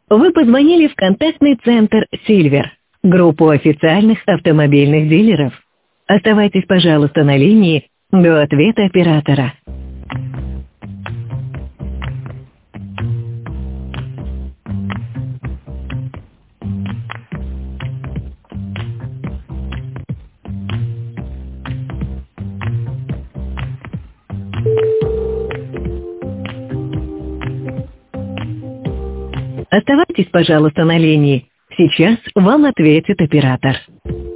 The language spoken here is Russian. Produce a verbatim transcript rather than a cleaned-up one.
Вы позвонили в контактный центр «Сильвер», группу официальных автомобильных дилеров. Оставайтесь, пожалуйста, на линии до ответа оператора. Оставайтесь, пожалуйста, на линии. Сейчас вам ответит оператор.